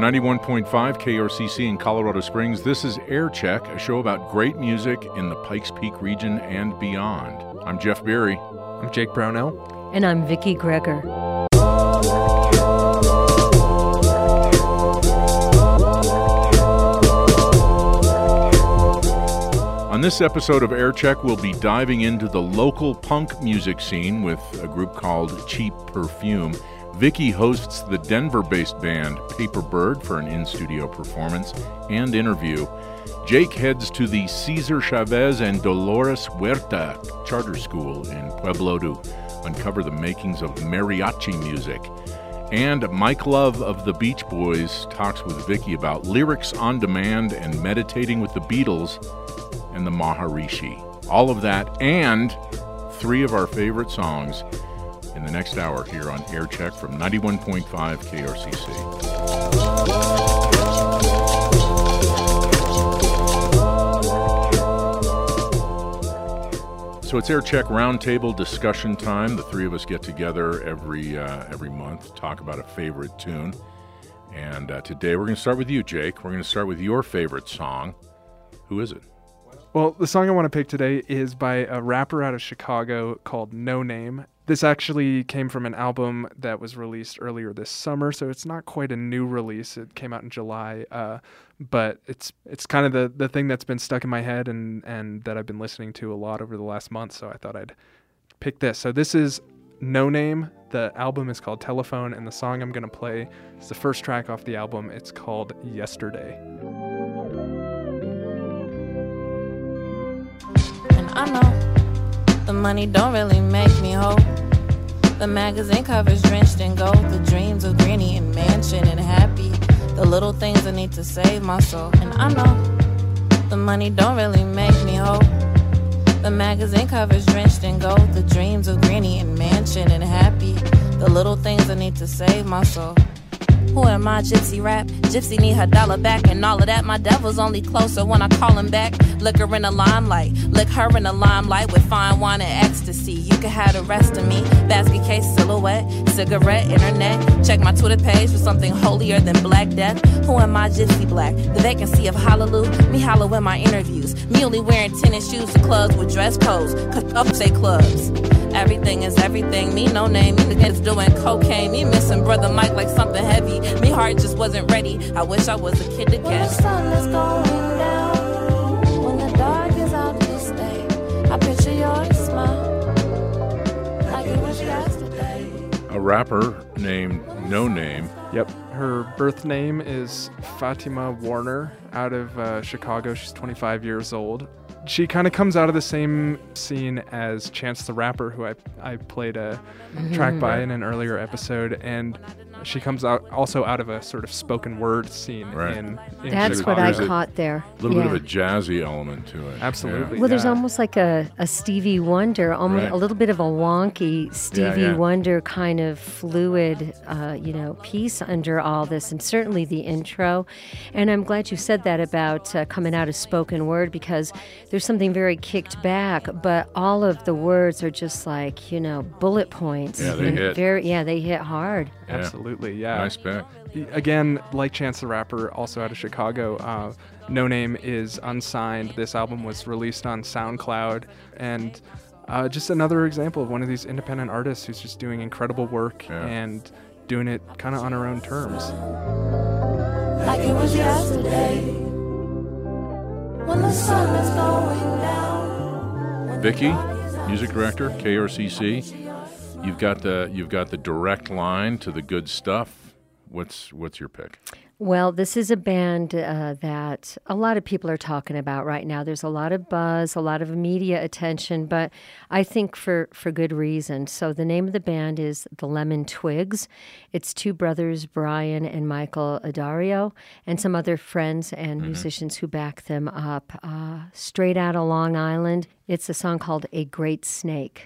91.5 KRCC in Colorado Springs, this is Air Check, a show about great music in the Pikes Peak region and beyond. I'm Jeff Berry. I'm Jake Brownell. And I'm Vicki Greger. On this episode of Air Check, we'll be diving into the local punk music scene with a group called Cheap Perfume. Vicki hosts the Denver-based band Paper Bird for an in-studio performance and interview. Jake heads to the Cesar Chavez and Dolores Huerta Charter School in Pueblo to uncover the makings of mariachi music. And Mike Love of the Beach Boys talks with Vicki about lyrics on demand and meditating with the Beatles and the Maharishi. All of that and three of our favorite songs in the next hour here on Air Check from 91.5 KRCC. So it's Air Check Roundtable discussion time. The three of us get together every month, talk about a favorite tune. And today we're going to start with you, Jake. We're going to start with your favorite song. Who is it? Well, the song I want to pick today is by a rapper out of Chicago called No Name. This actually came from an album that was released earlier this summer, so it's not quite a new release. It came out in July, but it's kind of the thing that's been stuck in my head and that I've been listening to a lot over the last month, so I thought I'd pick this. So this is No Name. The album is called Telephone, and the song I'm going to play is the first track off the album. It's called Yesterday. I know the money don't really make me whole. The magazine covers drenched in gold. The dreams of Granny and Mansion and Happy. The little things I need to save my soul. And I know the money don't really make me whole. The magazine covers drenched in gold. The dreams of Granny and Mansion and Happy. The little things I need to save my soul. Who am I, Gypsy rap? Gypsy need her dollar back and all of that. My devil's only closer when I call him back. Lick her in the limelight, lick her in the limelight with fine wine and ecstasy. You can have the rest of me. Basket case, silhouette, cigarette, internet. Check my Twitter page for something holier than Black Death. Who am I, Gypsy Black? The vacancy of Hallelujah. Me hollow in my interviews. Me only wearing tennis shoes to clubs with dress codes. Cause up say clubs. Everything is everything. Me no name. Me niggas doing cocaine. Me missing brother Mike like something heavy. Me heart just wasn't ready. I wish I was a kid again. When the sun is going down, when the dark is out to stay, I picture your smile like it was yesterday. A rapper named No Name. Yep. Her birth name is Fatima Warner out of Chicago. She's 25 years old. She kind of comes out of the same scene as Chance the Rapper, who I played a track by in an earlier episode, and she comes out also out of a sort of spoken word scene. Right. in That's Chicago. what I caught there. A little bit of a jazzy element to it. Absolutely. Well, there's almost like a Stevie Wonder, almost a little bit of a wonky Stevie Wonder kind of fluid, piece under all this, and certainly the intro. And I'm glad you said that about coming out of spoken word, because there's something very kicked back, but all of the words are just like, bullet points. Yeah, they hit. They hit hard. Yeah. Absolutely, yeah. Nice pick. Again, like Chance the Rapper, also out of Chicago, No Name is unsigned. This album was released on SoundCloud, and just another example of one of these independent artists who's just doing incredible work and doing it kind of on her own terms. Like it was yesterday, when the sun is going down. Vicki, music director, KRCC. You've got the direct line to the good stuff. What's your pick? Well, this is a band that a lot of people are talking about right now. There's a lot of buzz, a lot of media attention, but I think for good reason. So the name of the band is the Lemon Twigs. It's two brothers, Brian and Michael Addario, and some other friends and musicians who back them up. Straight out of Long Island, it's a song called A Great Snake.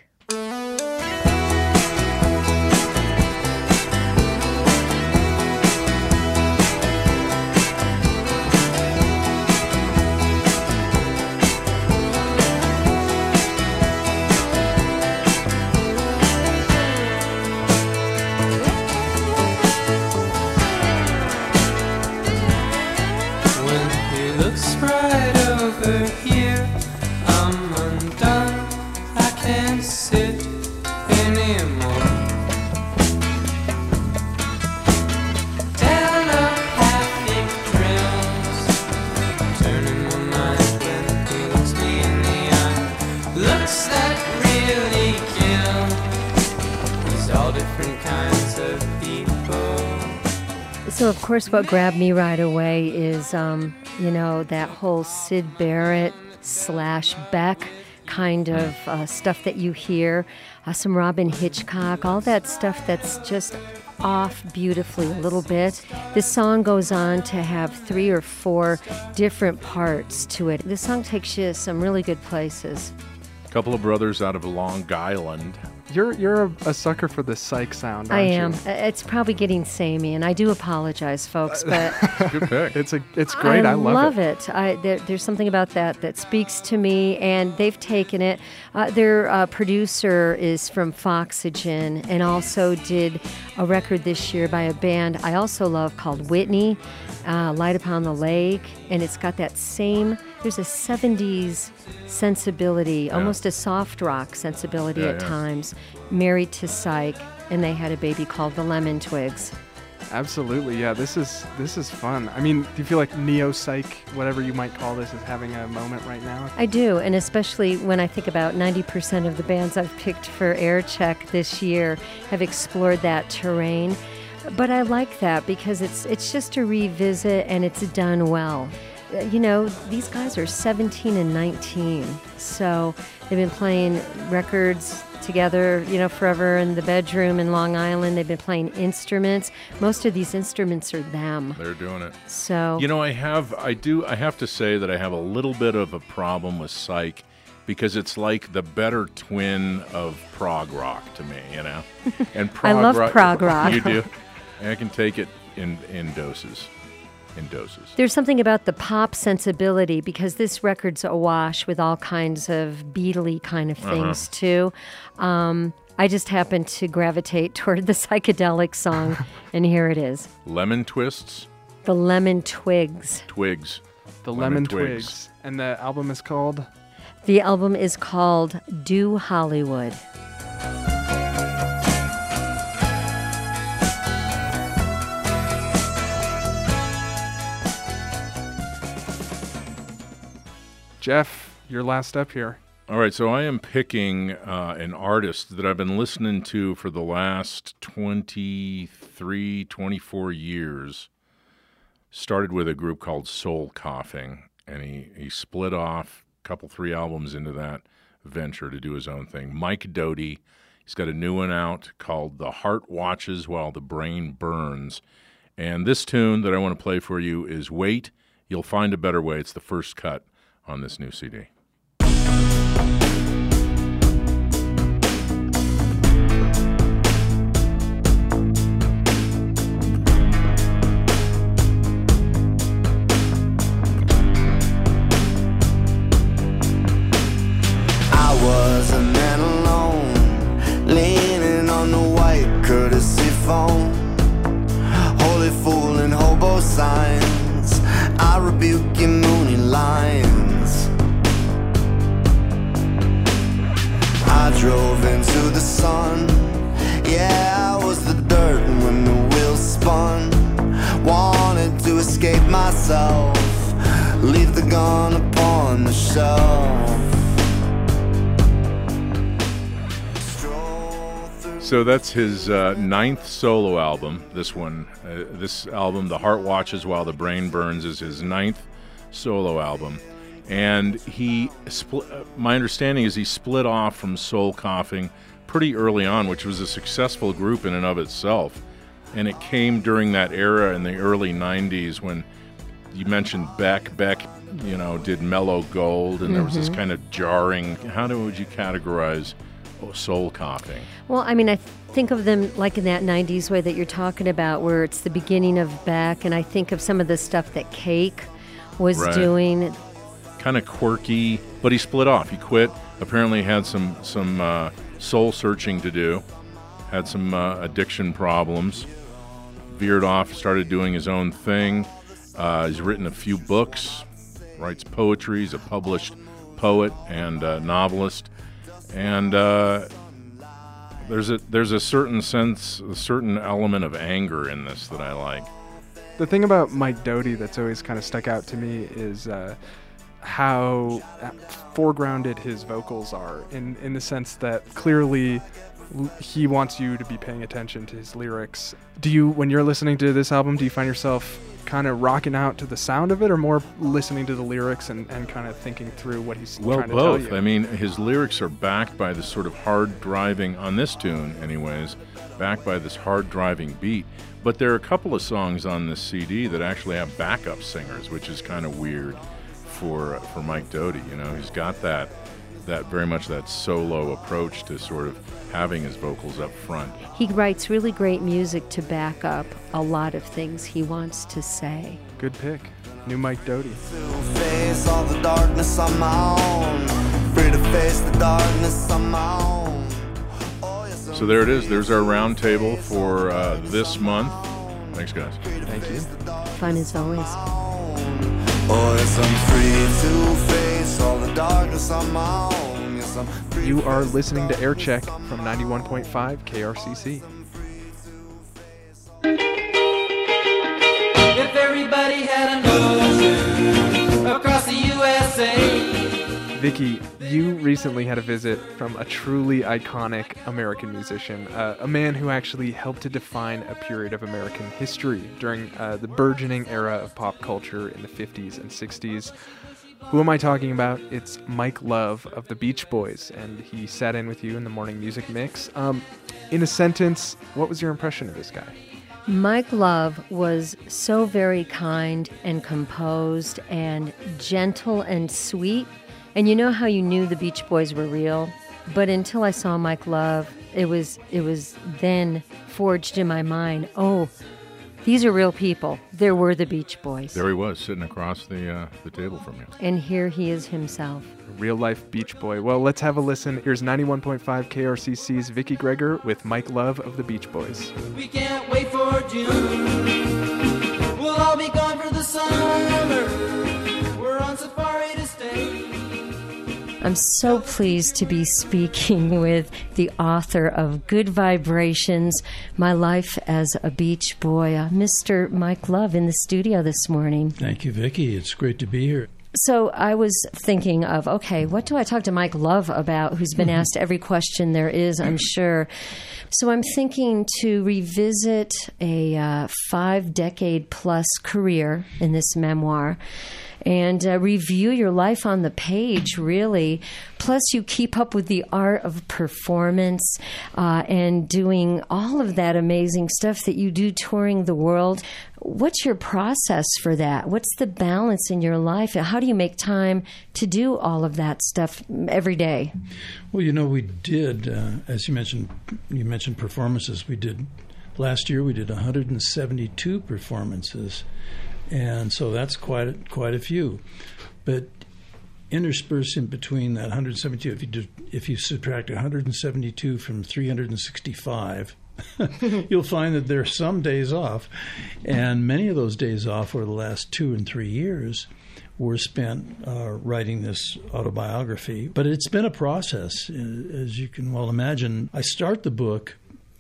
It's all different kinds of people. So, of course, what grabbed me right away is, that whole Syd Barrett / Beck kind of stuff that you hear, some Robin Hitchcock, all that stuff that's just off beautifully a little bit. This song goes on to have 3 or 4 different parts to it. This song takes you some really good places. A couple of brothers out of Long Island. You're a sucker for the psych sound, I aren't am. you? It's probably getting samey, and I do apologize, folks, but Good pick. It's great. I love it. There's something about that speaks to me, and they've taken it. Their producer is from Foxygen, and also did a record this year by a band I also love called Whitney, Light Upon the Lake, and it's got that same. There's a 70s sensibility, almost a soft rock sensibility at times. Married to Psych, and they had a baby called the Lemon Twigs. Absolutely, yeah. This is fun. I mean, do you feel like neo-psych, whatever you might call this, is having a moment right now? I do, and especially when I think about 90% of the bands I've picked for Air Check this year have explored that terrain. But I like that because it's just a revisit, and it's done well. These guys are 17 and 19, so they've been playing records together, forever in the bedroom in Long Island. They've been playing instruments. Most of these instruments are them. They're doing it. So, I have to say that I have a little bit of a problem with Psych because it's like the better twin of prog rock to me, And prog I love rock, prog rock. You do? I can take it in doses. There's something about the pop sensibility because this record's awash with all kinds of Beatle-y kind of things too. I just happen to gravitate toward the psychedelic song, and here it is. Lemon Twists? The Lemon Twigs. Twigs. The Lemon Twigs. And the album is called? The album is called Do Hollywood. Jeff, you're last up here. All right, so I am picking an artist that I've been listening to for the last 23, 24 years. Started with a group called Soul Coughing, and he split off a couple, 3 albums into that venture to do his own thing. Mike Doughty, he's got a new one out called The Heart Watches While the Brain Burns. And this tune that I want to play for you is Wait, You'll Find a Better Way. It's the first cut on this new CD. I was a man alone, leaning on the white courtesy phone. Holy fool and hobo signs, I rebuke your moony lines. I drove into the sun, yeah, I was the dirt when the wheels spun. Wanted to escape myself, leave the gun upon the shelf. So that's his 9th solo album. This album, The Heart Watches While the Brain Burns, is his 9th solo album. And my understanding is he split off from Soul Coughing pretty early on, which was a successful group in and of itself. And it came during that era in the early 90s when you mentioned Beck, did Mellow Gold, and there was this kind of jarring, would you categorize Soul Coughing? Well, I mean, I think of them like in that 90s way that you're talking about, where it's the beginning of Beck, and I think of some of the stuff that Cake was doing. Kind of quirky, but he split off. He quit. Apparently had some soul searching to do. Had some addiction problems. Veered off, started doing his own thing. He's written a few books, writes poetry. He's a published poet and novelist. And there's a certain element of anger in this that I like. The thing about Mike Doughty that's always kind of stuck out to me is how foregrounded his vocals are, in the sense that clearly he wants you to be paying attention to his lyrics. Do you, when you're listening to this album, do you find yourself kind of rocking out to the sound of it, or more listening to the lyrics and kind of thinking through what he's trying to tell you? Both. I mean, his lyrics are backed by this sort of hard driving, on this tune anyways, backed by this hard driving beat. But there are a couple of songs on this CD that actually have backup singers, which is kind of weird for Mike Doughty. You know, he's got that very much that solo approach to sort of having his vocals up front. He writes really great music to back up a lot of things he wants to say. Good pick. New Mike Doughty. Face all the darkness on my own. Free to face the darkness on my own. So there it is. There's our round table for this month. Thanks, guys. Thank you. Fun as always. Oh, yes, I'm free to face all the darkness on my own. Yes, I'm free. You are listening to Aircheck from 91.5 KRCC. If everybody had an ocean across the USA. Vicky, you recently had a visit from a truly iconic American musician, a man who actually helped to define a period of American history during the burgeoning era of pop culture in the 50s and 60s. Who am I talking about? It's Mike Love of the Beach Boys, and he sat in with you in the morning music mix. In a sentence, what was your impression of this guy? Mike Love was so very kind and composed and gentle and sweet. And you know how you knew the Beach Boys were real? But until I saw Mike Love, it was then forged in my mind, oh, these are real people. There were the Beach Boys. There he was, sitting across the table from you. And here he is himself. A real-life Beach Boy. Well, let's have a listen. Here's 91.5 KRCC's Vicky Greger with Mike Love of the Beach Boys. We can't wait for June. We'll all be gone for the summer. We're on safari to stay. I'm so pleased to be speaking with the author of Good Vibrations, My Life as a Beach Boy, Mr. Mike Love, in the studio this morning. Thank you, Vicki. It's great to be here. So I was thinking of, okay, what do I talk to Mike Love about, who's been asked every question there is, I'm sure. So I'm thinking to revisit a 5-decade-plus career in this memoir and review your life on the page, really. Plus, you keep up with the art of performance and doing all of that amazing stuff that you do touring the world. What's your process for that? What's the balance in your life? How do you make time to do all of that stuff every day? Well, you know, we did, as you mentioned performances. We did, last year we did 172 performances. And so that's quite a few. But interspersed in between that 172, if you subtract 172 from 365, you'll find that there are some days off. And many of those days off over the last 2 and 3 years were spent writing this autobiography. But it's been a process, as you can well imagine. I start the book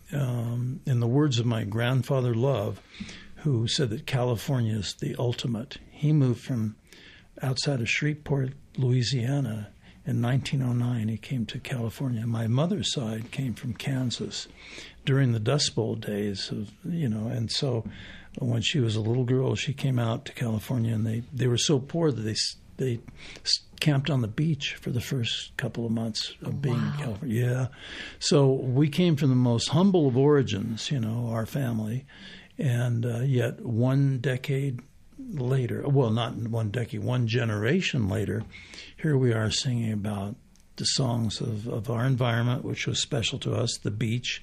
in the words of my grandfather Love, who said that California is the ultimate. He moved from outside of Shreveport, Louisiana in 1909. He came to California. My mother's side came from Kansas during the Dust Bowl days, and so when she was a little girl, she came out to California, and they were so poor that they camped on the beach for the first couple of months of being in California. Yeah. So we came from the most humble of origins, our family. And yet 1 decade later, well, not 1 decade, 1 generation later, here we are singing about the songs of our environment, which was special to us, the beach.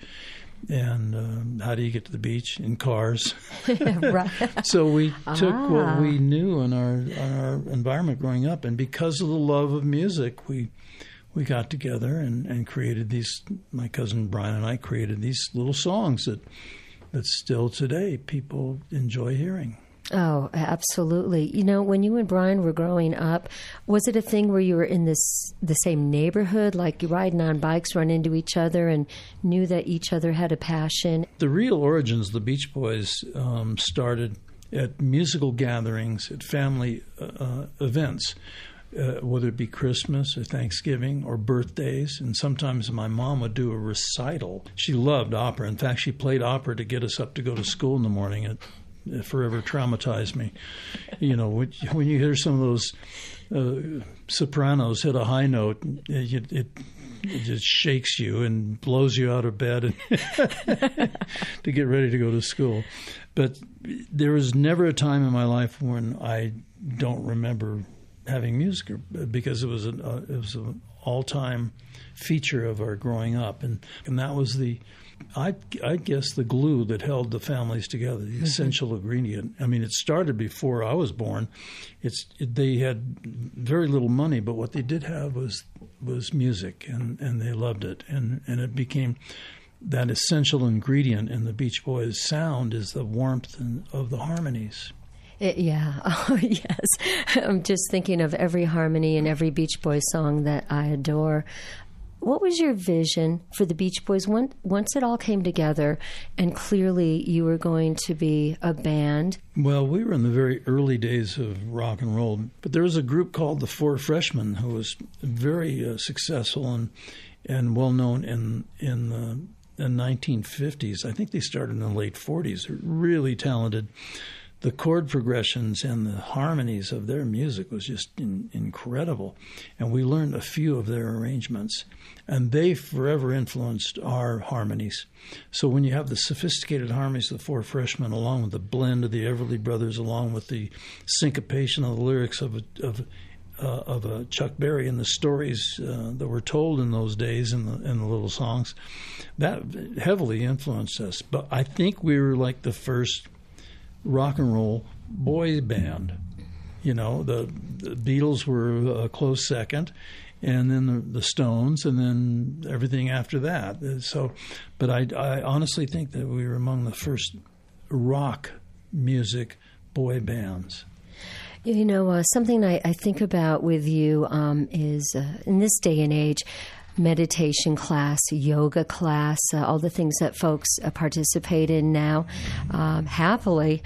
And how do you get to the beach? In cars. Right. So we took what we knew in our environment growing up, and because of the love of music, we got together and created these, my cousin Brian and I created these little songs that still today people enjoy hearing. Oh, absolutely. When you and Brian were growing up, was it a thing where you were in the same neighborhood, like you riding on bikes, run into each other and knew that each other had a passion? The real origins of the Beach Boys started at musical gatherings, at family events. whether it be Christmas or Thanksgiving or birthdays. And sometimes my mom would do a recital. She loved opera. In fact, she played opera to get us up to go to school in the morning. It forever traumatized me. You know, when you hear some of those sopranos hit a high note, it just shakes you and blows you out of bed to get ready to go to school. But there was never a time in my life when I don't remember having music, because it was an all-time feature of our growing up, and that was I guess the glue that held the families together, the essential ingredient. I mean, it started before I was born. They had very little money, but what they did have was music, and they loved it, and it became that essential ingredient in the Beach Boys sound is the warmth of the harmonies. Yeah. Oh, yes. I'm just thinking of every harmony and every Beach Boys song that I adore. What was your vision for the Beach Boys once it all came together and clearly you were going to be a band? Well, we were in the very early days of rock and roll, but there was a group called the Four Freshmen who was very successful and well known in the 1950s. I think they started in the late 40s. They're really talented. The chord progressions and the harmonies of their music was just incredible. And we learned a few of their arrangements. And they forever influenced our harmonies. So when you have the sophisticated harmonies of the Four Freshmen, along with the blend of the Everly Brothers, along with the syncopation of the lyrics of Chuck Berry and the stories that were told in those days in the little songs, that heavily influenced us. But I think we were like the first rock and roll boy band. You know, the Beatles were a close second, and then the Stones, and then everything after that. So, but I honestly think that we were among the first rock music boy bands. You know, something I think about with you is in this day and age, meditation class, yoga class, all the things that folks participate in now happily.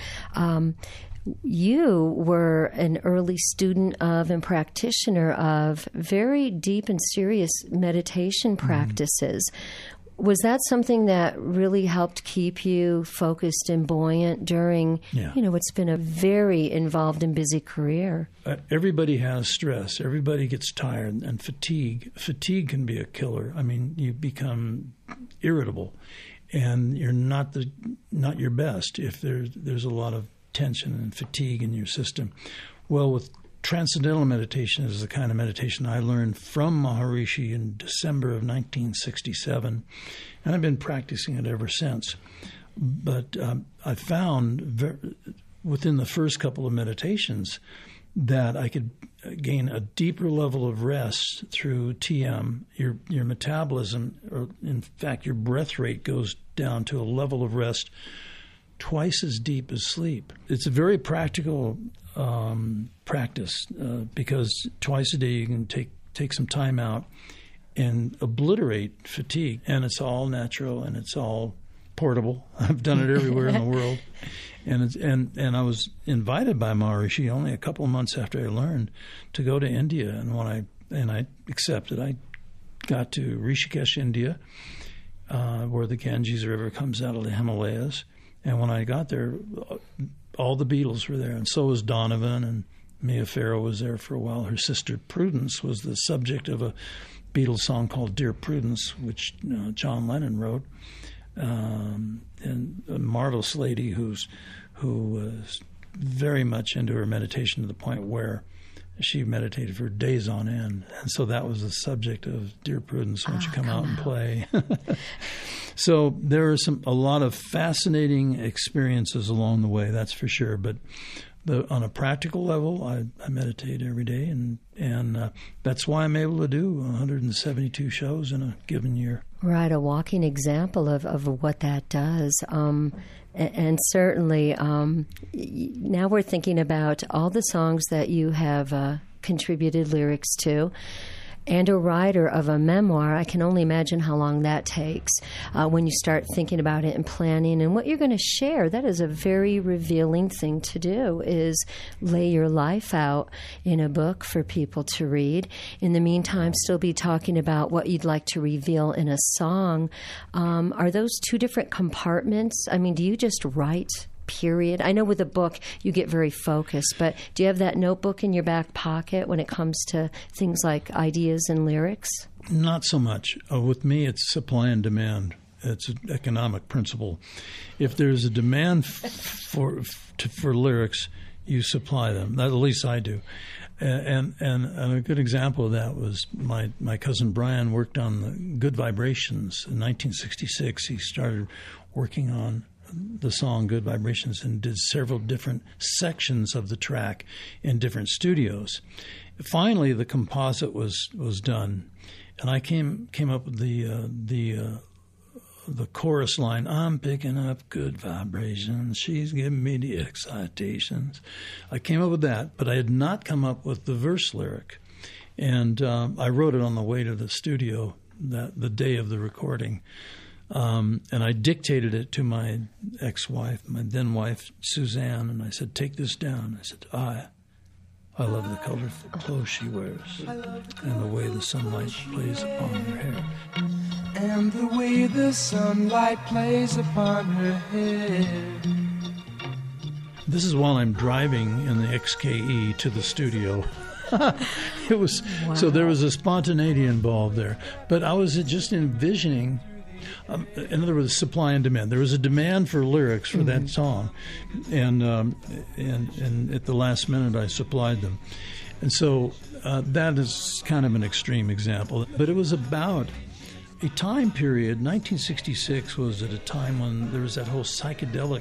You were an early student of and practitioner of very deep and serious meditation practices. Was that something that really helped keep you focused and buoyant during, what's been a very involved and busy career? Everybody has stress. Everybody gets tired, and fatigue. Fatigue can be a killer. I mean, you become irritable, and you're not your best if there's a lot of tension and fatigue in your system. Well, with Transcendental meditation is the kind of meditation I learned from Maharishi in December of 1967, and I've been practicing it ever since. But I found within the first couple of meditations that I could gain a deeper level of rest through TM. Your metabolism, or in fact your breath rate, goes down to a level of rest twice as deep as sleep. It's a very practical practice because twice a day you can take some time out and obliterate fatigue, and it's all natural and it's all portable. I've done it everywhere in the world, and I was invited by Maharishi only a couple of months after I learned to go to India, and when I accepted, I got to Rishikesh, India, where the Ganges River comes out of the Himalayas, and when I got there, all the Beatles were there, and so was Donovan, and Mia Farrow was there for a while. Her sister Prudence was the subject of a Beatles song called Dear Prudence, which John Lennon wrote, and a marvelous lady who was very much into her meditation to the point where she meditated for days on end. And so that was the subject of Dear Prudence, won't you come out and play? So there are a lot of fascinating experiences along the way, that's for sure. But on a practical level, I meditate every day, and that's why I'm able to do 172 shows in a given year. Right, a walking example of what that does. And certainly, now we're thinking about all the songs that you have contributed lyrics to. and a writer of a memoir, I can only imagine how long that takes when you start thinking about it and planning and what you're going to share. That is a very revealing thing to do, is lay your life out in a book for people to read. In the meantime, still be talking about what you'd like to reveal in a song. Are those two different compartments? I mean, do you just write, period? I know with a book you get very focused, but do you have that notebook in your back pocket when it comes to things like ideas and lyrics? Not so much. With me, it's supply and demand. It's an economic principle. If there's a demand for lyrics, you supply them. At least I do. And a good example of that was my cousin Brian worked on the Good Vibrations in 1966. He started working on the song Good Vibrations and did several different sections of the track in different studios. Finally, the composite was done, and I came up with the chorus line, I'm picking up good vibrations, she's giving me the excitations. I came up with that, but I had not come up with the verse lyric. And I wrote it on the way to the studio the day of the recording. And I dictated it to my ex-wife, my then-wife, Suzanne, and I said, take this down. I said, I love the colorful clothes she wears and the way the sunlight plays upon her hair. And the way the sunlight plays upon her hair. This is while I'm driving in the XKE to the studio. It was wow. So there was a spontaneity involved there. But I was just envisioning, in other words, supply and demand. There was a demand for lyrics for that song, and at the last minute I supplied them. And so that is kind of an extreme example. But it was about a time period. 1966 was at a time when there was that whole psychedelic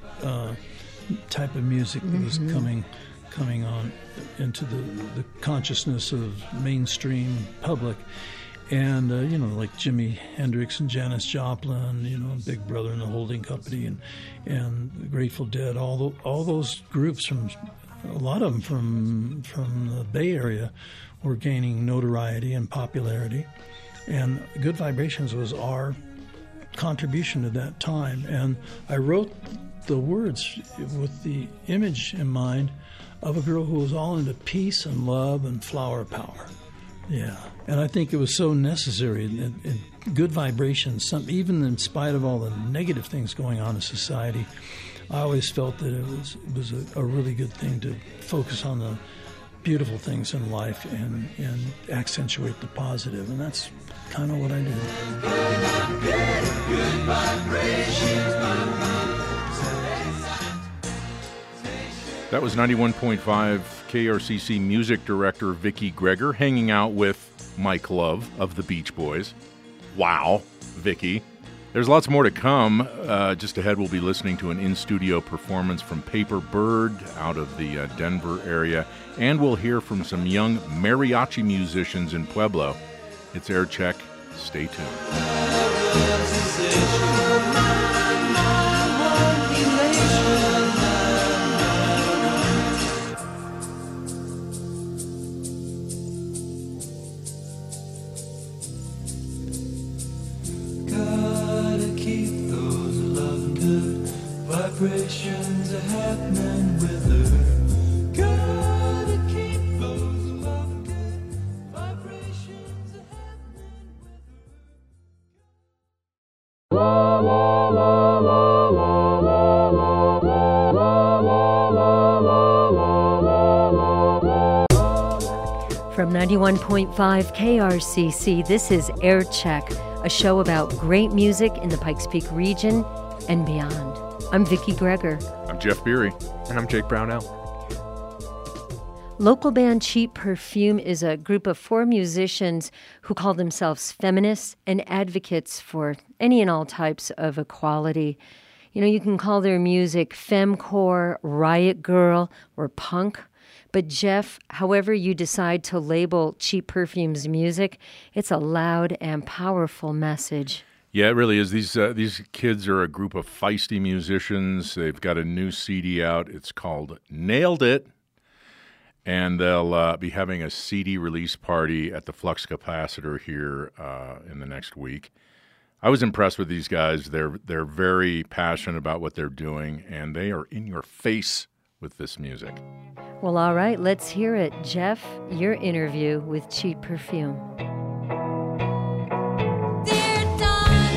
type of music that was coming on into the consciousness of mainstream public. And, like Jimi Hendrix and Janis Joplin, Big Brother and the Holding Company and the Grateful Dead, all those groups, a lot of them from the Bay Area, were gaining notoriety and popularity. And Good Vibrations was our contribution to that time. And I wrote the words with the image in mind of a girl who was all into peace and love and flower power. Yeah. And I think it was so necessary. And Good Vibrations, even in spite of all the negative things going on in society, I always felt that it was a really good thing to focus on the beautiful things in life and accentuate the positive. And that's kind of what I did. Good vibrations. That was 91.5 KRCC music director Vicki Greger hanging out with Mike Love of the Beach Boys. Wow, Vicki. There's lots more to come. Just ahead, we'll be listening to an in-studio performance from Paper Bird out of the Denver area, and we'll hear from some young mariachi musicians in Pueblo. It's Air Check. Stay tuned. Vibrations are happening with her. Gotta keep those love good vibrations are happening with her. La la la la la la la la la la la. From 91.5 KRCC, this is Air Check, a show about great music in the Pikes Peak region and beyond. I'm Vicki Greger. I'm Jeff Beery. And I'm Jake Brownell. Local band Cheap Perfume is a group of 4 musicians who call themselves feminists and advocates for any and all types of equality. You can call their music femcore, riot girl, or punk. But Jeff, however you decide to label Cheap Perfume's music, it's a loud and powerful message. Yeah, it really is. These kids are a group of feisty musicians. They've got a new CD out. It's called Nailed It. And they'll be having a CD release party at the Flux Capacitor here in the next week. I was impressed with these guys. They're very passionate about what they're doing, and they are in your face with this music. Well, all right, let's hear it. Jeff, your interview with Cheap Perfume. Dear Dawn,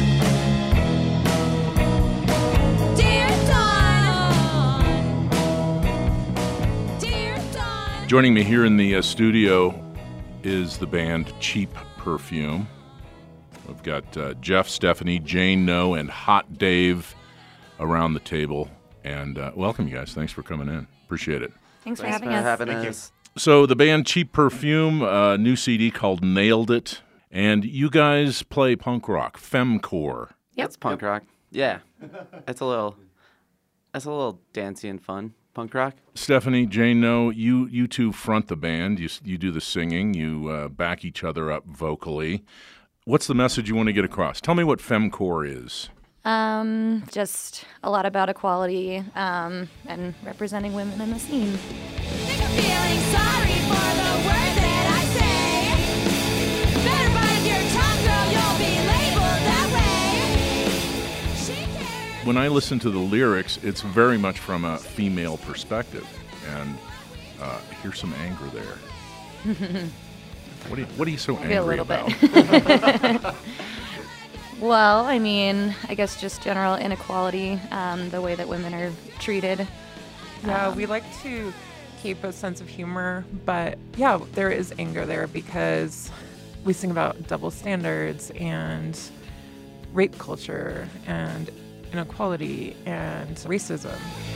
dear Dawn, dear Dawn. Joining me here in the studio is the band Cheap Perfume. We've got Jeff, Stephanie, Jane, No, and Hot Dave around the table. And welcome, you guys. Thanks for coming in. Appreciate it. Thanks for having us. Thank you. So the band Cheap Perfume, new CD called Nailed It. And you guys play punk rock, femcore. Yep. It's punk rock. Yeah. It's a little dancey and fun. Punk rock. Stephanie, Jane, No, you two front the band. You do the singing. You back each other up vocally. What's the message you want to get across? Tell me what femcore is. Just a lot about equality and representing women in the scene. Think of feeling sorry for the words that I say. Better bite your tongue, girl, you'll be labeled that way. She cares. When I listen to the lyrics, it's very much from a female perspective, and here's some anger there. What are you so Maybe a angry little about? bit. Well, I mean, I guess just general inequality, the way that women are treated. Yeah, we like to keep a sense of humor, but yeah, there is anger there because we sing about double standards and rape culture and inequality and racism.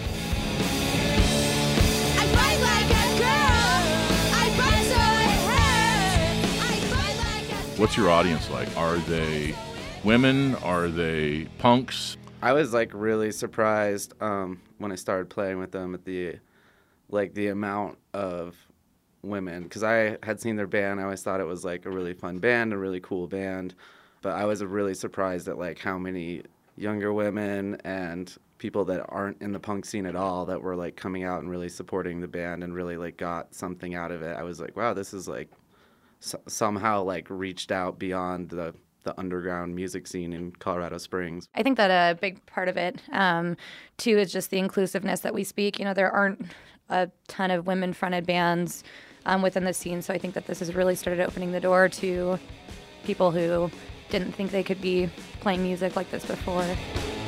I fight like a girl. I fight so it hurts. I fight like a What's your audience like? Are they women? Are they punks? I was like really surprised when I started playing with them at the amount of women, because I had seen their band. I always thought it was like a really fun band, a really cool band, but I was really surprised at like how many younger women and people that aren't in the punk scene at all that were like coming out and really supporting the band and really like got something out of it. I was like, wow, this is like somehow like reached out beyond the underground music scene in Colorado Springs. I think that a big part of it, too, is just the inclusiveness that we speak. You know, there aren't a ton of women-fronted bands within the scene, so I think that this has really started opening the door to people who didn't think they could be playing music like this before. What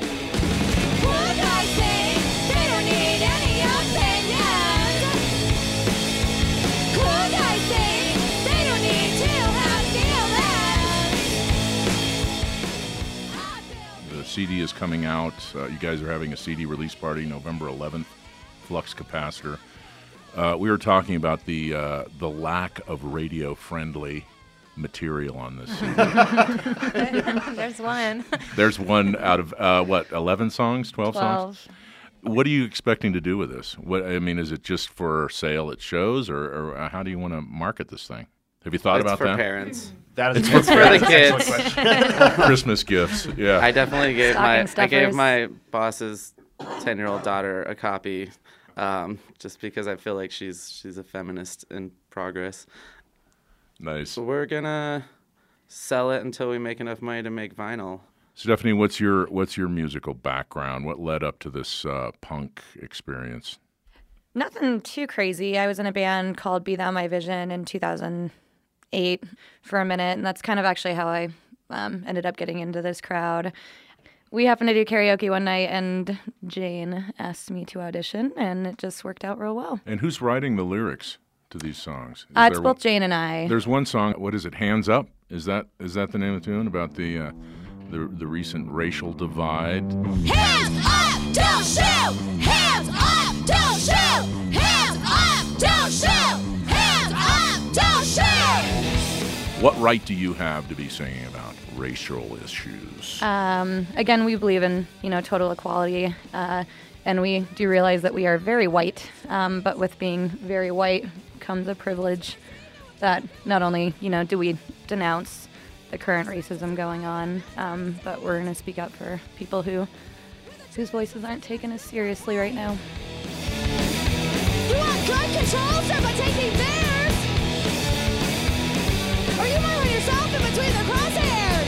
I say, they don't need any opinions. What I say, they don't need to have feelings. The CD is coming out. You guys are having a CD release party November 11th, Flux Capacitor. We were talking about the lack of radio-friendly material on this CD. There's one. There's one out of, 11 songs, 12 songs? What are you expecting to do with this? Is it just for sale at shows, or how do you want to market this thing? Have you thought about for that? Parents. That is It's for the kids. Christmas gifts, yeah. I definitely gave Stocking I gave stuffers. my boss's 10-year-old daughter a copy, just because I feel like she's a feminist in progress. Nice. So we're gonna sell it until we make enough money to make vinyl. Stephanie, what's your musical background? What led up to this punk experience? Nothing too crazy. I was in a band called Be Thou My Vision in 2008 for a minute, and that's kind of actually how I ended up getting into this crowd. We happened to do karaoke one night, and Jane asked me to audition, and it just worked out real well. And who's writing the lyrics to these songs? It's both Jane and I. There's one song. What is it? Hands Up? Is that the name of the tune about the recent racial divide? Hands up, don't shoot! Hands up, don't shoot! Hands up, don't shoot! Hands up, don't shoot! What right do you have to be singing about racial issues? Again, we believe in total equality, and we do realize that we are very white. But with being very white comes a privilege that not only do we denounce the current racism going on, but we're going to speak up for people whose voices aren't taken as seriously right now. You want Drive control, start by taking theirs. Or you might run yourself in between their crosshairs.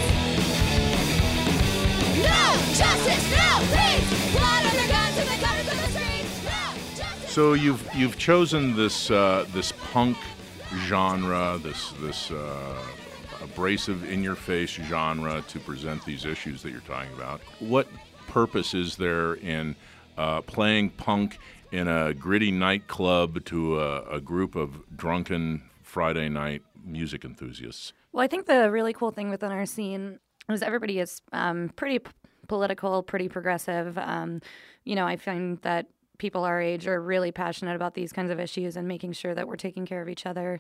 No justice, no peace. Blood on their guns and the guns of the streets. No justice. So you've chosen this this punk genre, this abrasive, in-your-face genre to present these issues that you're talking about. What purpose is there in playing punk in a gritty nightclub to a group of drunken Friday night music enthusiasts? Well, I think the really cool thing within our scene is everybody is pretty political, pretty progressive. I find that people our age are really passionate about these kinds of issues and making sure that we're taking care of each other.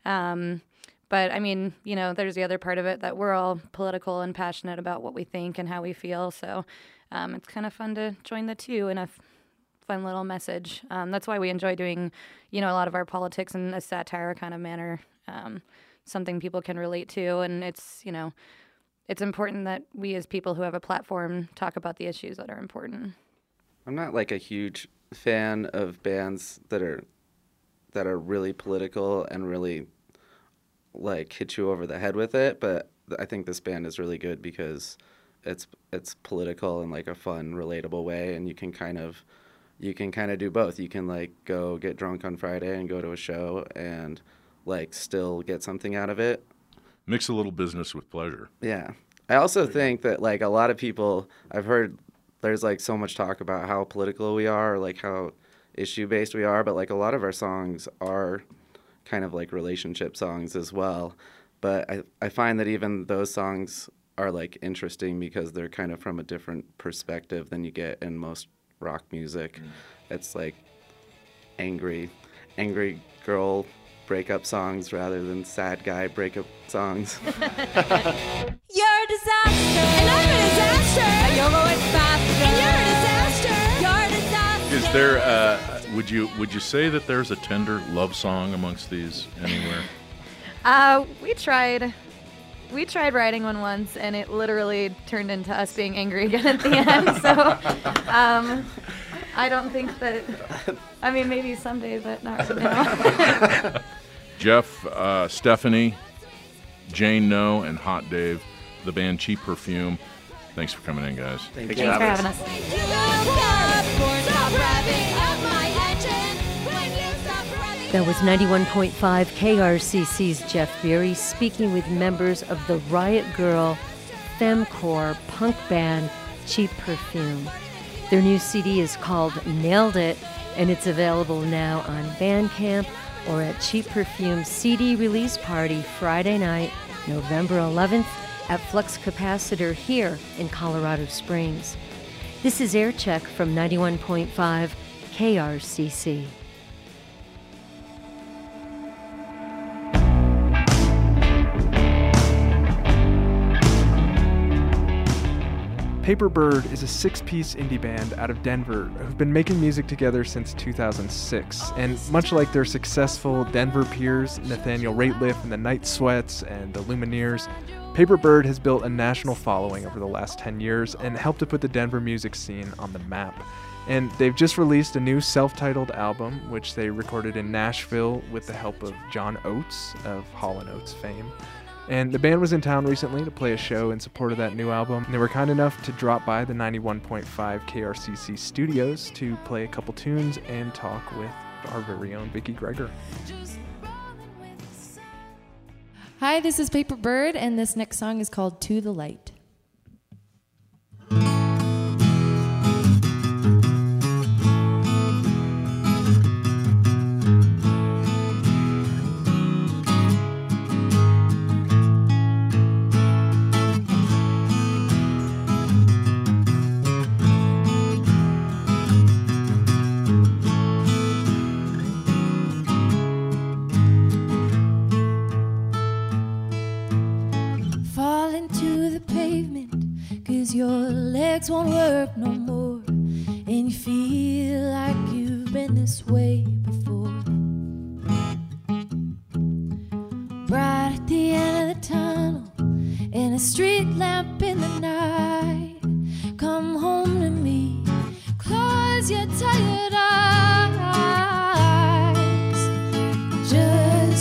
But I mean, there's the other part of it that we're all political and passionate about what we think and how we feel. So it's kind of fun to join the two in a fun little message. That's why we enjoy doing, a lot of our politics in a satire kind of manner, something people can relate to. And it's important that we as people who have a platform talk about the issues that are important. I'm not like a huge fan of bands that are really political and really like hit you over the head with it, but I think this band is really good because it's political in like a fun, relatable way, and you can kind of do both. You can like go get drunk on Friday and go to a show and like still get something out of it. Mix a little business with pleasure. Yeah. I also think that like a lot of people, I've heard there's like so much talk about how political we are, or like how issue-based we are, but like a lot of our songs are kind of like relationship songs as well. But I find that even those songs are like interesting because they're kind of from a different perspective than you get in most rock music. It's like angry girl breakup songs rather than sad guy breakup songs. You're a disaster. And I'm a disaster. And you're going faster. And you're a disaster. You're a disaster. Is there would you say that there's a tender love song amongst these anywhere? We tried writing one once, and it literally turned into us being angry again at the end. So I don't think that. I mean, maybe someday, but not right now. Jeff, Stephanie, Jane No, and Hot Dave, the band Cheap Perfume. Thanks for coming in, guys. Thanks for having us. That was 91.5 KRCC's Jeff Berry speaking with members of the Riot Girl femcore punk band Cheap Perfume. Their new CD is called Nailed It, and it's available now on Bandcamp or at Cheap Perfume's CD release party Friday night, November 11th at Flux Capacitor here in Colorado Springs. This is Air Check from 91.5 KRCC. Paperbird is a six-piece indie band out of Denver who've been making music together since 2006. And much like their successful Denver peers, Nathaniel Rateliff and the Night Sweats and the Lumineers, Paperbird has built a national following over the last 10 years and helped to put the Denver music scene on the map. And they've just released a new self-titled album, which they recorded in Nashville with the help of John Oates of Hall & Oates fame. And the band was in town recently to play a show in support of that new album. And they were kind enough to drop by the 91.5 KRCC studios to play a couple tunes and talk with our very own Vicki Greger. Hi, this is Paperbird, and this next song is called To the Light. Your legs won't work no more, and you feel like you've been this way before. Bright at the end of the tunnel, and a street lamp in the night. Come home to me, close your tired eyes.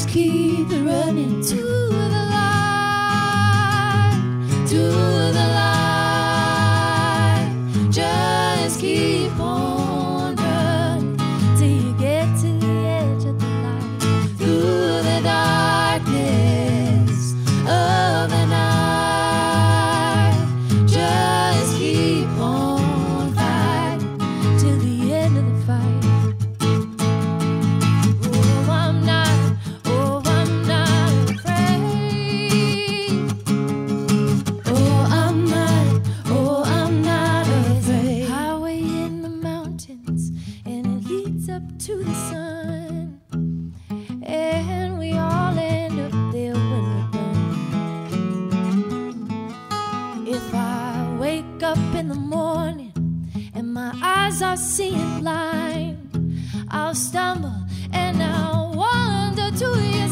Just keep it running to the light, to the light. Just keep on running till you get to the edge of the light, through the darkness of the night. Just keep on fighting till the end of the fight. Oh, I'm not afraid. Oh, I'm not afraid. Highway in the mountains, and it leads up to the sun. And we all end up there when we're done. If I wake up in the morning and my eyes are seeing blind, I'll stumble and I'll wander to your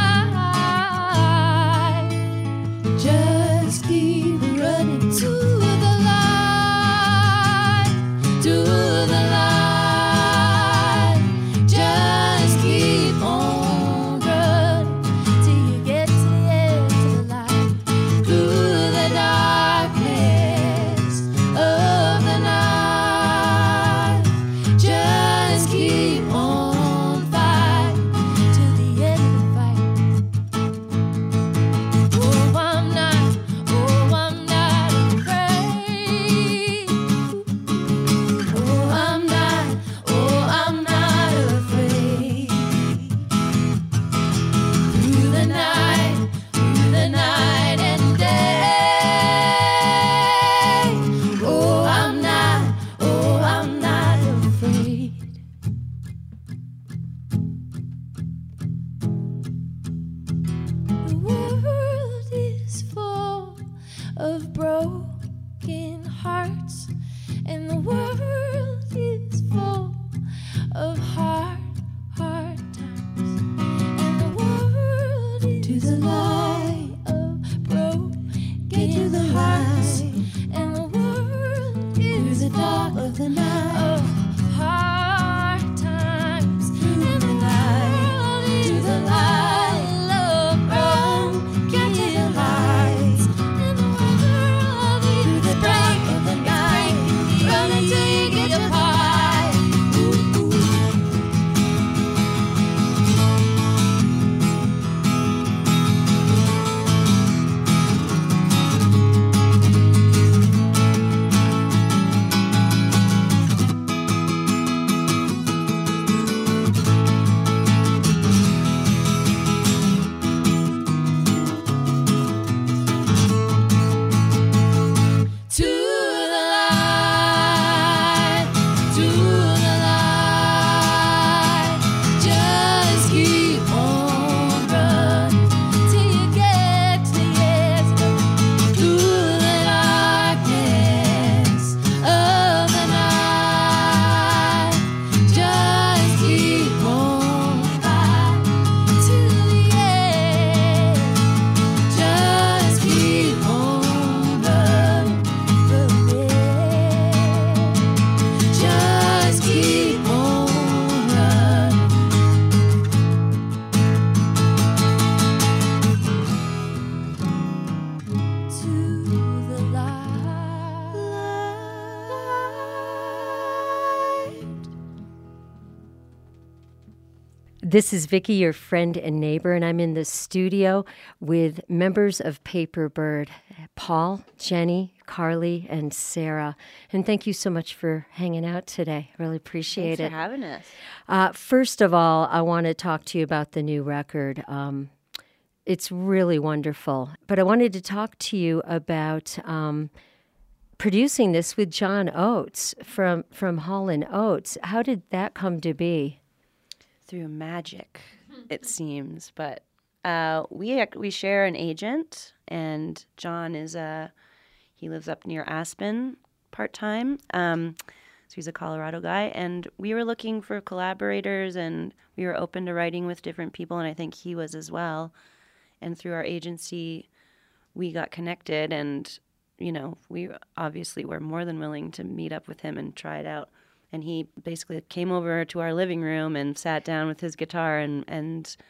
side. Just keep running to the light, to the light. Just keep on running till you get to the edge of the light, through the darkness of the night. Just keep on fighting till the end of the fight. Oh, I'm not afraid. Oh, I'm not afraid. Through the night and day. Oh, I'm not afraid. The world is full of broken hearts, and the world is full of hard times. And the world is to the light of broken hearts, and the world is the dark of the night of hard times. And the world is the light of broken hearts, and the world is the dark of the night. Run until you get your pie. Ooh, ooh. To the light, to the light. Just keep on running till you get to the edge, through the darkness of the night. Just keep on fighting till the end. Just keep on running. Just keep on running. To the light. This is Vicki, your friend and neighbor, and I'm in the studio with members of Paper Bird, Paul, Jenny, Carly, and Sarah. And thank you so much for hanging out today. Really appreciate Thanks it. for having us. First of all, I want to talk to you about the new record. It's really wonderful. But I wanted to talk to you about producing this with John Oates from Hall & Oates. How did that come to be? Through magic, it seems. But we share an agent, and John is he lives up near Aspen part-time. So he's a Colorado guy. And we were looking for collaborators, and we were open to writing with different people, and I think he was as well. And through our agency, we got connected, and, you know, we obviously were more than willing to meet up with him and try it out. And he basically came over to our living room and sat down with his guitar, and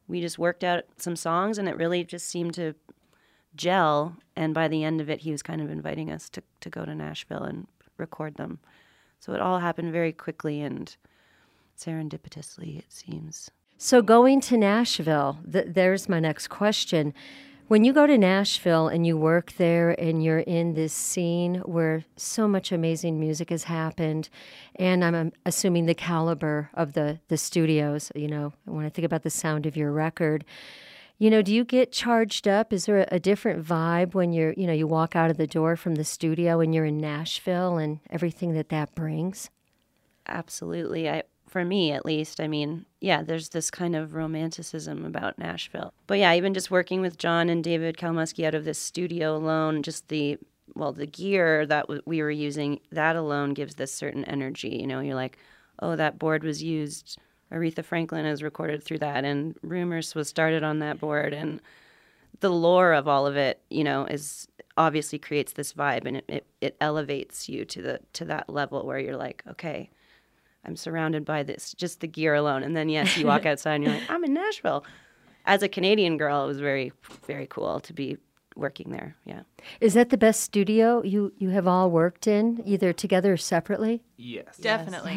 we just worked out some songs, and it really just seemed to gel. And by the end of it, he was kind of inviting us to go to Nashville and record them. So it all happened very quickly and serendipitously, it seems. So going to Nashville, there's my next question. When you go to Nashville and you work there and you're in this scene where so much amazing music has happened, and I'm assuming the caliber of the studios, you know, when I think about the sound of your record, you know, do you get charged up? Is there a different vibe when you walk out of the door from the studio and you're in Nashville and everything that brings? Absolutely. For me, at least, I mean, yeah, there's this kind of romanticism about Nashville. But yeah, even just working with John and David Kalmusky out of this studio alone, just the gear that we were using, that alone gives this certain energy. You know, you're like, oh, that board was used. Aretha Franklin is recorded through that, and Rumors was started on that board. And the lore of all of it, you know, is obviously creates this vibe, and it elevates you to that level where you're like, okay, I'm surrounded by this, just the gear alone. And then, yes, you walk outside and you're like, I'm in Nashville. As a Canadian girl, it was very, very cool to be working there. Yeah. Is that the best studio you have all worked in, either together or separately? Yes. Definitely.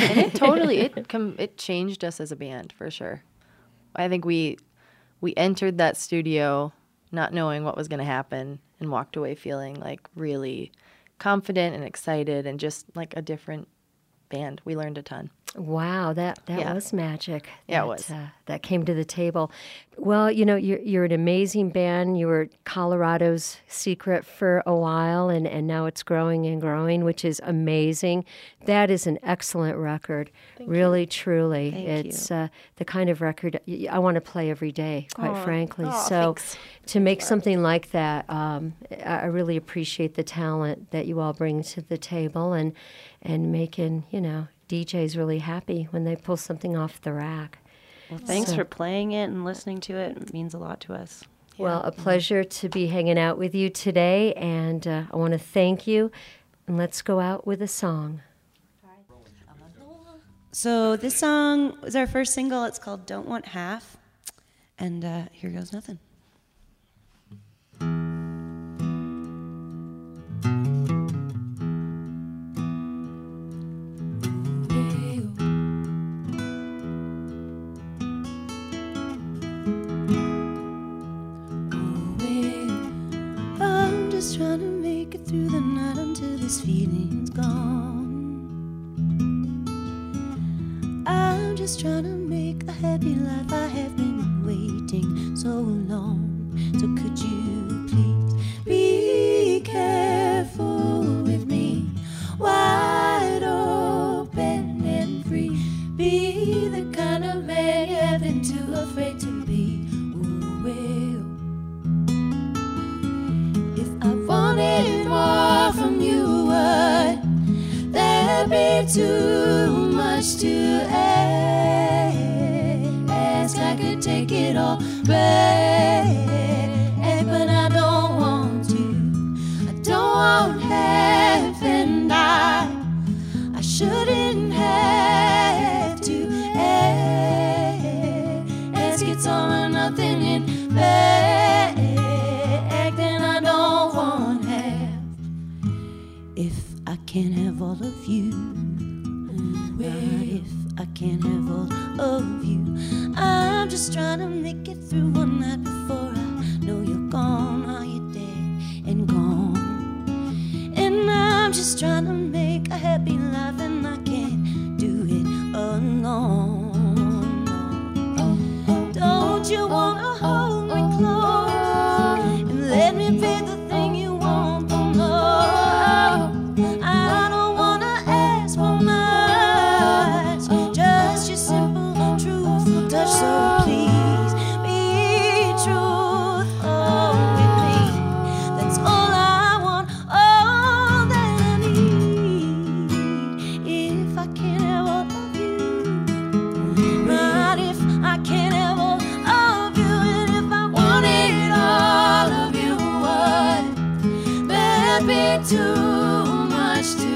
And it changed us as a band, for sure. I think we entered that studio not knowing what was going to happen and walked away feeling like really confident and excited and just like a different band. We learned a ton. Wow, that was magic. Yeah, it was. That came to the table. Well, you know, you're an amazing band. You were Colorado's secret for a while, and now it's growing and growing, which is amazing. That is an excellent record. Really, truly. It's the kind of record I want to play every day, quite frankly. So thanks. To make something like that, I really appreciate the talent that you all bring to the table and making, you know, DJs really happy when they pull something off the rack. Well, thanks for playing it and listening to it. It means a lot to us. Well, a pleasure to be hanging out with you today, and I want to thank you. And let's go out with a song. So this song was our first single. It's called Don't Want Half. And here goes nothing. Trying to make it through the night until this feeling's gone. I'm just trying to make a happy life. I have been waiting so long. So could you please be careful with me, wide open and free. Be the kind of man you have been too afraid to be. Ooh, well, wanted more from you, would there be too much to ask? I could take it all back, but I don't want to. I don't want half, and I shouldn't have to ask. It's all or nothing in fact. I can't have all of you. If I can't have all of you, I'm just trying to make it through one night before I know you're gone. Are you dead and gone? And I'm just trying to make a happy life, and I can't do it alone. Don't you wanna hold me close and let me be the thing you want the most? I don't wanna ask for much, just your simple, truthful touch. So please be truthful with me. That's all I want, all that I need. If I can't have all of you, not if I can't have all of you, and if I wanted all of you, would there be too to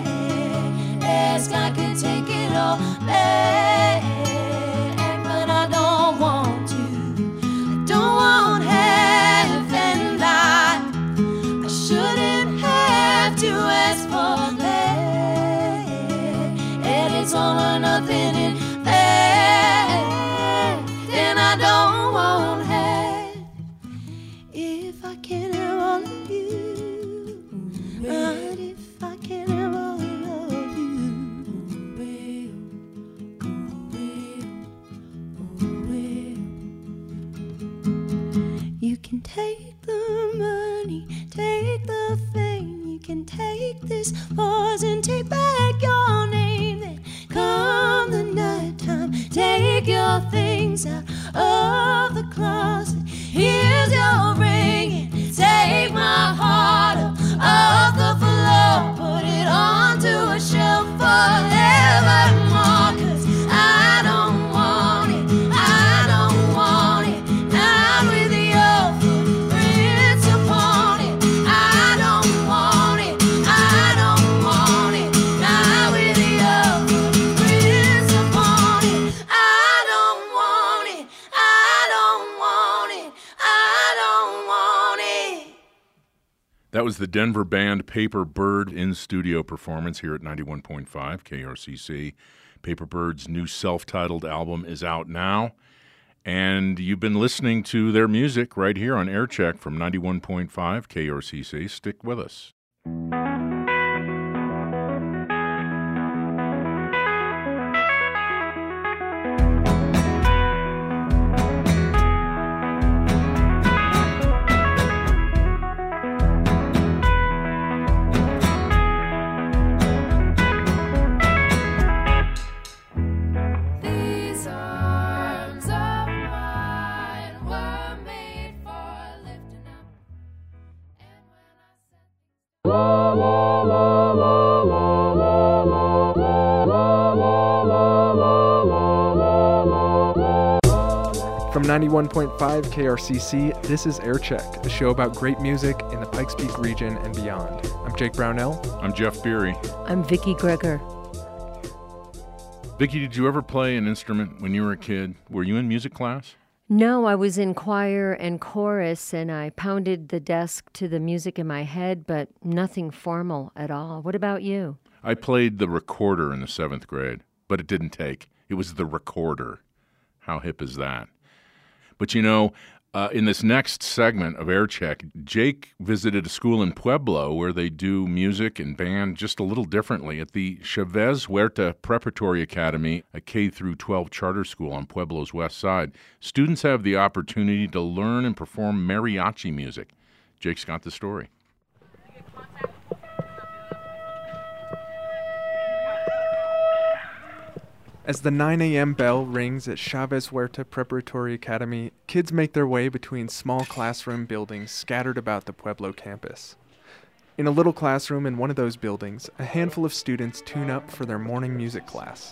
ask? I could take it all back, but I and take back your name. Then come the nighttime, take your things out of the closet. Here's your ring and take my heart up off the floor. Put it onto a shelf forevermore. 'Cause I don't want it, I don't want it. Not with your footprints upon it. I don't want it, I don't want it. Not with your footprints upon it. I don't want it, I don't want it. I don't want it. That was the Denver band Paper Bird in studio performance here at 91.5 KRCC. Paper Bird's new self-titled album is out now, and you've been listening to their music right here on Aircheck from 91.5 KRCC. Stick with us. These arms of mine were made for lifting up. From 91.5 KRCC, this is Aircheck, a show about great music in the Pikes Peak region and beyond. I'm Jake Brownell. I'm Jeff Beery. I'm Vicki Greger. Vicki, did you ever play an instrument when you were a kid? Were you in music class? No, I was in choir and chorus, and I pounded the desk to the music in my head, but nothing formal at all. What about you? I played the recorder in the 7th grade, but it didn't take. It was the recorder. How hip is that? But you know, in this next segment of Aircheck, Jake visited a school in Pueblo where they do music and band just a little differently at the Chavez Huerta Preparatory Academy, a K-12 charter school on Pueblo's west side. Students have the opportunity to learn and perform mariachi music. Jake's got the story. As the 9 a.m. bell rings at Chavez Huerta Preparatory Academy, kids make their way between small classroom buildings scattered about the Pueblo campus. In a little classroom in one of those buildings, a handful of students tune up for their morning music class.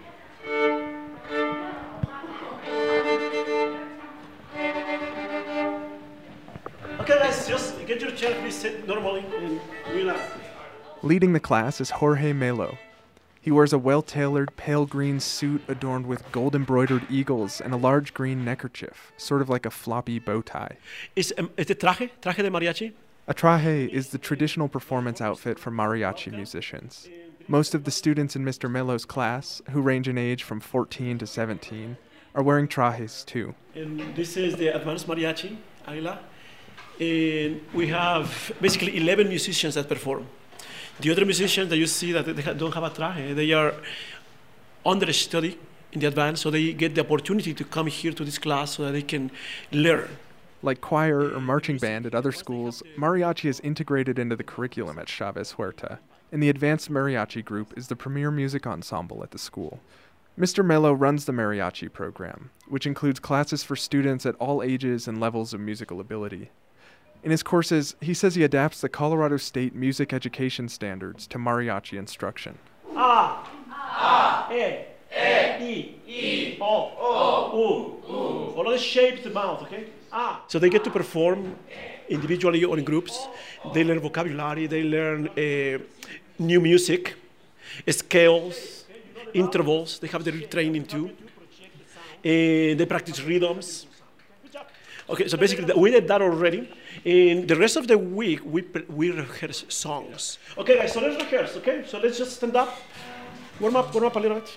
Okay, guys, just get your chair, please sit normally and relax. Leading the class is Jorge Melo. He wears a well-tailored, pale green suit adorned with gold-embroidered eagles and a large green neckerchief, sort of like a floppy bow tie. ¿Es este traje de mariachi? A traje is the traditional performance outfit for mariachi musicians. Most of the students in Mr. Melo's class, who range in age from 14 to 17, are wearing trajes too. And this is the advanced mariachi, Aguila. And we have basically 11 musicians that perform. The other musicians that you see that they don't have a traje, they are under study in the advance, so they get the opportunity to come here to this class so that they can learn. Like choir or marching band at other schools, mariachi is integrated into the curriculum at Chavez Huerta, and the Advanced Mariachi Group is the premier music ensemble at the school. Mr. Melo runs the mariachi program, which includes classes for students at all ages and levels of musical ability. In his courses, he says he adapts the Colorado State music education standards to mariachi instruction. A, E, I, O, U. Follow the shape of the mouth, okay? So they get to perform individually or in groups. They learn vocabulary, they learn new music, scales, intervals. They have their training too. They practice rhythms. Okay, so basically we did that already. In the rest of the week, we rehearse songs. Okay, guys, so let's rehearse, okay? So let's just stand up. Warm up a little bit.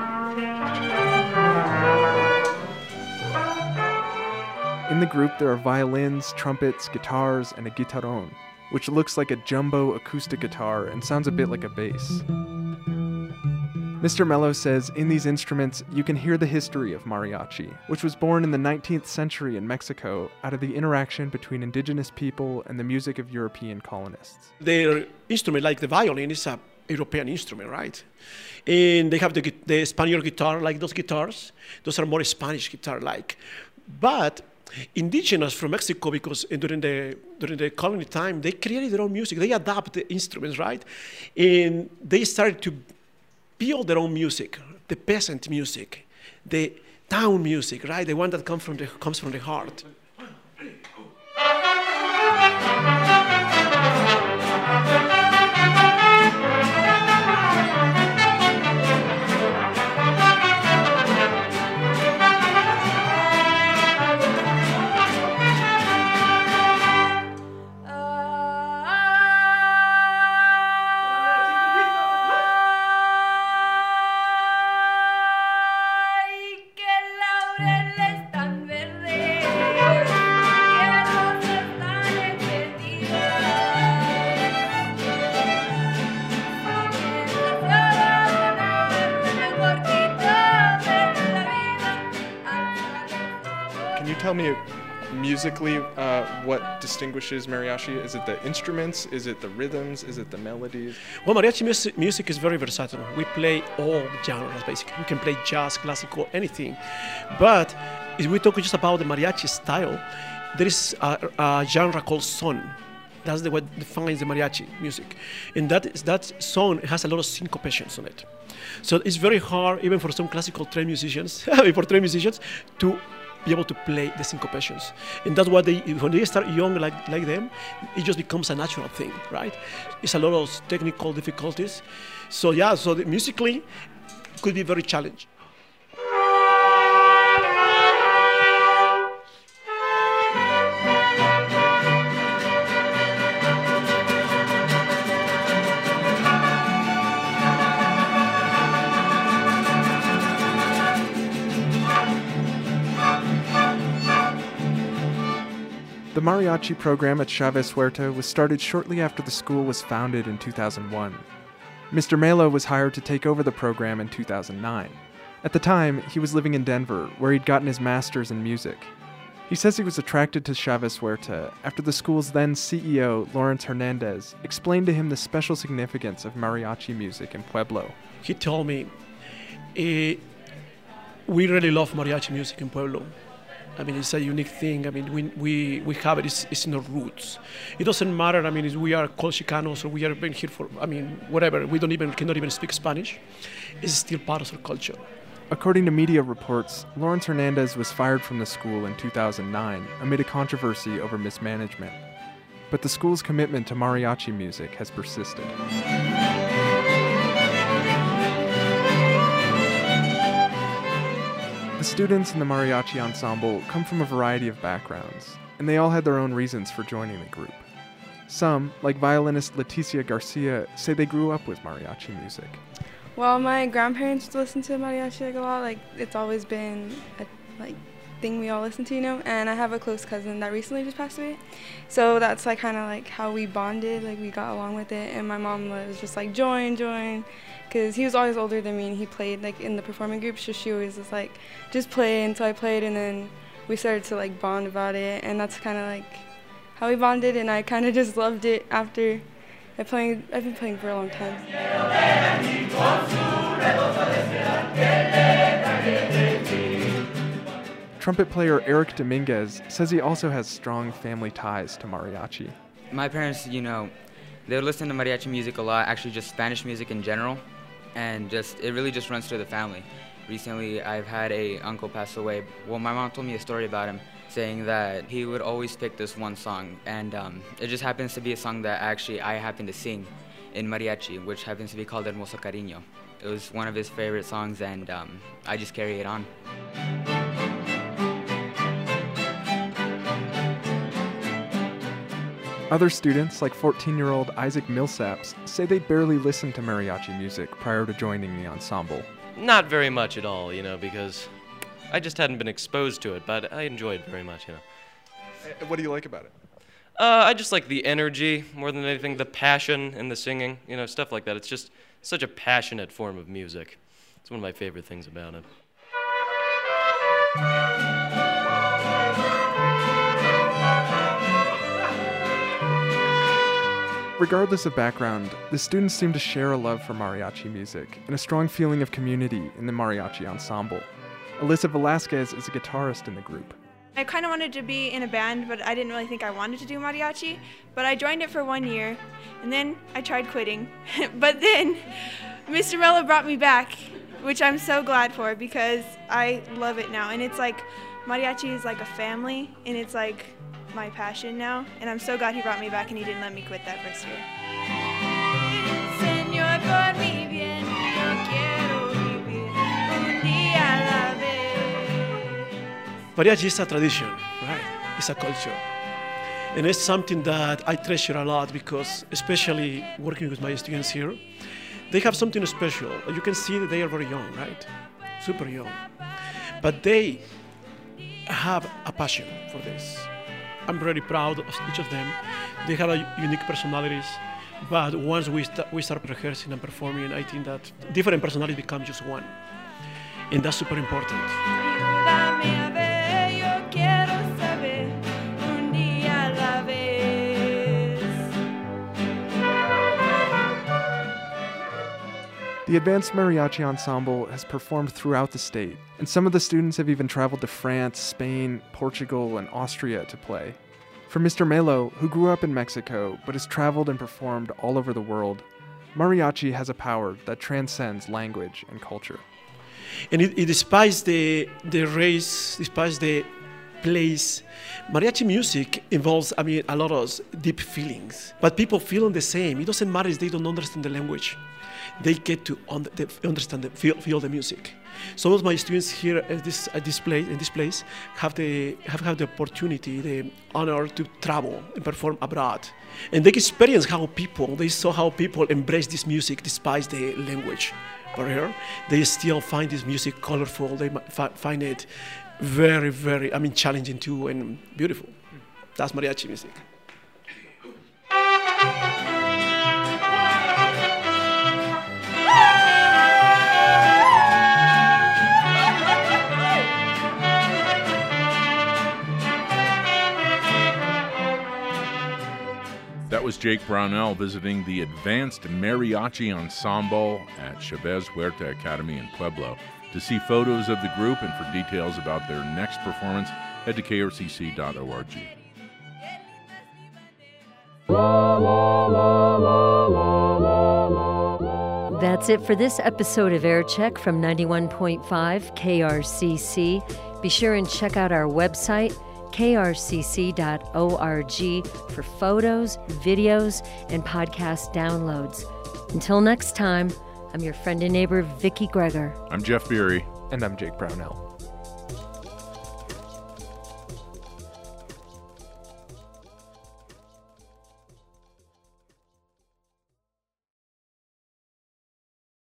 In the group, there are violins, trumpets, guitars, and a guitarrón, which looks like a jumbo acoustic guitar and sounds a bit like a bass. Mr. Melo says in these instruments, you can hear the history of mariachi, which was born in the 19th century in Mexico out of the interaction between indigenous people and the music of European colonists. Their instrument, like the violin, is a European instrument, right? And they have the Spanish guitar, like those guitars. Those are more Spanish guitar-like. But indigenous from Mexico, because during the colony time, they created their own music. They adapt the instruments, right? And they started to build their own music, the peasant music, the town music, right? The one that comes from the heart. Tell me musically what distinguishes mariachi. Is it the instruments? Is it the rhythms? Is it the melodies? Well, mariachi music is very versatile. We play all genres, basically. We can play jazz, classical, anything. But if we talk just about the mariachi style, there is a genre called son. That's what defines the mariachi music. And that song has a lot of syncopations on it. So it's very hard, even for some classical trained musicians, to be able to play the syncopations. And that's what when they start young like them, it just becomes a natural thing, right? It's a lot of technical difficulties. So musically, could be very challenging. The mariachi program at Chavez Huerta was started shortly after the school was founded in 2001. Mr. Melo was hired to take over the program in 2009. At the time, he was living in Denver, where he'd gotten his master's in music. He says he was attracted to Chavez Huerta after the school's then CEO, Lawrence Hernandez, explained to him the special significance of mariachi music in Pueblo. He told me, we really love mariachi music in Pueblo. I mean, it's a unique thing. I mean, we have it. It's in our roots. It doesn't matter. I mean, if we are called Chicanos or we are been here for, I mean, whatever. We cannot even speak Spanish. It's still part of our culture. According to media reports, Lawrence Hernandez was fired from the school in 2009 amid a controversy over mismanagement. But the school's commitment to mariachi music has persisted. The students in the mariachi ensemble come from a variety of backgrounds, and they all had their own reasons for joining the group. Some, like violinist Leticia Garcia, say they grew up with mariachi music. Well, my grandparents listen to mariachi a lot. It's always been a thing we all listen to, And I have a close cousin that recently just passed away, so that's kind of how we bonded. We got along with it, and my mom was just join. Because he was always older than me, and he played in the performing group, so she always was just play, and so I played, and then we started to bond about it, and that's kind of how we bonded, and I kind of just loved it after I've been playing for a long time. Trumpet player Eric Dominguez says he also has strong family ties to mariachi. My parents, they would listen to mariachi music a lot, actually just Spanish music in general. And it really just runs through the family. Recently, I've had an uncle pass away. Well, my mom told me a story about him, saying that he would always pick this one song, and it just happens to be a song that I happen to sing in mariachi, which happens to be called Hermoso Cariño. It was one of his favorite songs, and I just carry it on. Other students, like 14-year-old Isaac Millsaps, say they barely listened to mariachi music prior to joining the ensemble. Not very much at all, because I just hadn't been exposed to it, but I enjoyed it very much, What do you like about it? I just like the energy more than anything, the passion in the singing, stuff like that. It's just such a passionate form of music. It's one of my favorite things about it. Regardless of background, the students seem to share a love for mariachi music and a strong feeling of community in the mariachi ensemble. Alyssa Velasquez is a guitarist in the group. I kind of wanted to be in a band, but I didn't really think I wanted to do mariachi. But I joined it for 1 year, and then I tried quitting. But then Mr. Mello brought me back, which I'm so glad for because I love it now. And it's like mariachi is like a family, and it's like my passion now. And I'm so glad he brought me back and he didn't let me quit that first year. Señor, por mi bien, yo quiero vivir un día a la vez. Mariachi is a tradition, right? It's a culture. And it's something that I treasure a lot because, especially working with my students here, they have something special. You can see that they are very young, right? Super young. But they have a passion for this. I'm very proud of each of them. They have unique personalities. But once we start rehearsing and performing, I think that different personalities become just one. And that's super important. Ayúdame a ver, yo quiero saber un día a la vez. The Advanced Mariachi Ensemble has performed throughout the state, and some of the students have even traveled to France, Spain, Portugal, and Austria to play. For Mr. Melo, who grew up in Mexico but has traveled and performed all over the world, mariachi has a power that transcends language and culture. And it despite the race, despite the place, mariachi music involves, a lot of deep feelings. But people feel the same. It doesn't matter if they don't understand the language. They get to understand, feel the music. Some of my students here in this place have had the opportunity, the honor to travel and perform abroad, and they experience they saw how people embrace this music despite the language barrier. They still find this music colorful. They find it very, very, challenging too and beautiful. That's mariachi music. That was Jake Brownell visiting the Advanced Mariachi Ensemble at Chavez Huerta Academy in Pueblo. To see photos of the group and for details about their next performance, head to krcc.org. That's it for this episode of Air Check from 91.5 KRCC. Be sure and check out our website, krcc.org, for photos, videos, and podcast downloads. Until next time, I'm your friend and neighbor, Vicki Greger. I'm Jeff Beery. And I'm Jake Brownell.